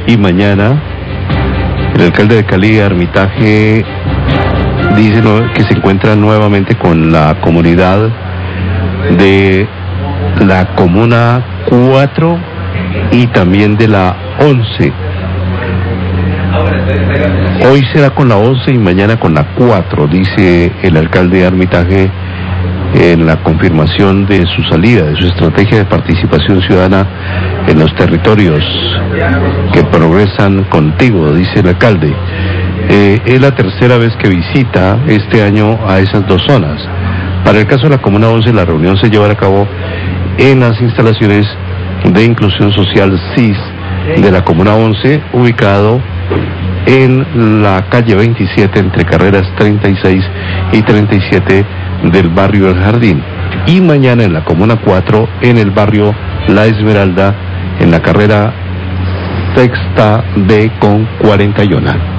y mañana. El alcalde de Cali, Armitaje, dice que se encuentra nuevamente con la comunidad de la Comuna 4 y también de la 11. Hoy será con la 11 y mañana con la 4, dice el alcalde de Armitaje en la confirmación de su salida, de su estrategia de participación ciudadana en los territorios que progresan contigo, dice el alcalde. Es la tercera vez que visita este año a esas dos zonas. Para el caso de la Comuna 11, la reunión se llevará a cabo en las instalaciones de inclusión social CIS de la Comuna 11, ubicado en la calle 27 entre carreras 36 y 37 del barrio El Jardín, y mañana en la Comuna 4 en el barrio La Esmeralda en la carrera sexta B con 41.